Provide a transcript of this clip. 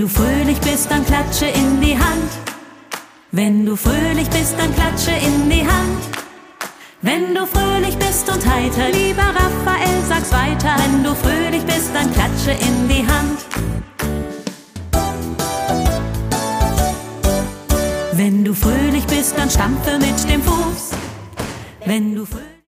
du fröhlich bist, dann klatsche in die Hand. Wenn du fröhlich bist, dann klatsche in die Hand. Wenn du fröhlich bist und heiter, lieber Raphael, sag's weiter. Wenn du fröhlich bist, dann klatsche in die Hand. Wenn du fröhlich bist, dann stampfe mit dem Fuß. Wenn du fröhlich